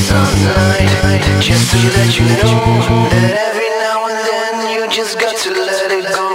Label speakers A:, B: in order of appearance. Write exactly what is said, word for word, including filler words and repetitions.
A: sunlight, just to let you know that every now and then you just got to let it go.